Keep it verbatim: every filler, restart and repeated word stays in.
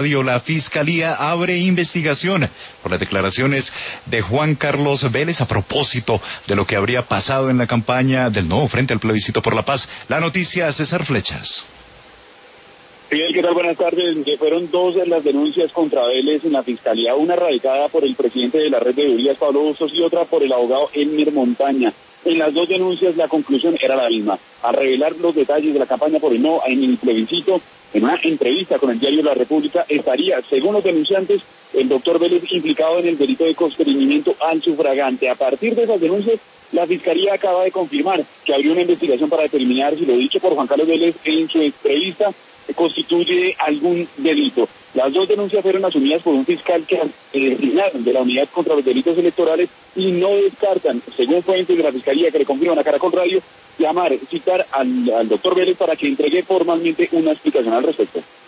La Fiscalía abre investigación por las declaraciones de Juan Carlos Vélez a propósito de lo que habría pasado en la campaña del Nuevo Frente al Plebiscito por la Paz. La noticia, César Flechas. Miguel, ¿qué tal? Buenas tardes. Fueron dos de las denuncias contra Vélez en la Fiscalía, una radicada por el presidente de la red de Urias, Pablo Bustos, y otra por el abogado Elmer Montaña. En las dos denuncias la conclusión era la misma. Al revelar los detalles de la campaña por el no en el plebiscito, en una entrevista con el diario La República, estaría, según los denunciantes, el doctor Vélez implicado en el delito de constreñimiento al sufragante. A partir de esas denuncias, la Fiscalía acaba de confirmar que abrió una investigación para determinar si lo dicho por Juan Carlos Vélez en su entrevista constituye algún delito. Las dos denuncias fueron asumidas por un fiscal que designaron de la Unidad contra los Delitos Electorales y no descartan, según fuentes de la Fiscalía que le confirman a Caracol Radio, llamar, citar al, al doctor Vélez para que entregue formalmente una explicación al respecto.